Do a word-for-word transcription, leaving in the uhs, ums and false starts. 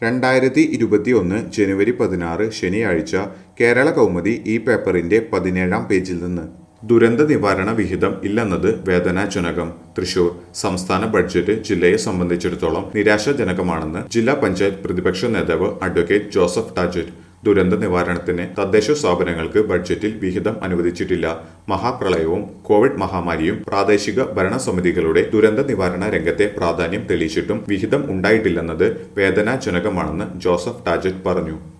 രണ്ടായിരത്തി ഇരുപത്തിയൊന്ന് ജനുവരി പതിനാറ് ശനിയാഴ്ച കേരള കൗമുദി ഈ പേപ്പറിന്റെ പതിനേഴാം പേജിൽ നിന്ന് ദുരന്ത നിവാരണ വിഹിതം ഇല്ലെന്നത് വേദനാജനകം. തൃശൂർ സംസ്ഥാന ബഡ്ജറ്റ് ജില്ലയെ സംബന്ധിച്ചിടത്തോളം നിരാശാജനകമാണെന്ന് ജില്ലാ പഞ്ചായത്ത് പ്രതിപക്ഷ നേതാവ് അഡ്വക്കേറ്റ് ജോസഫ് ടാജറ്റ്. ദുരന്ത നിവാരണത്തിന് തദ്ദേശ സ്ഥാപനങ്ങൾക്ക് ബഡ്ജറ്റിൽ വിഹിതം അനുവദിച്ചിട്ടില്ല. മഹാപ്രളയവും കോവിഡ് മഹാമാരിയും പ്രാദേശിക ഭരണസമിതികളുടെ ദുരന്ത നിവാരണ രംഗത്തെ പ്രാധാന്യം തെളിയിച്ചിട്ടും വിഹിതം ഉണ്ടായിട്ടില്ലെന്നത് വേദനാജനകമാണെന്ന് ജോസഫ് ടാജറ്റ് പറഞ്ഞു.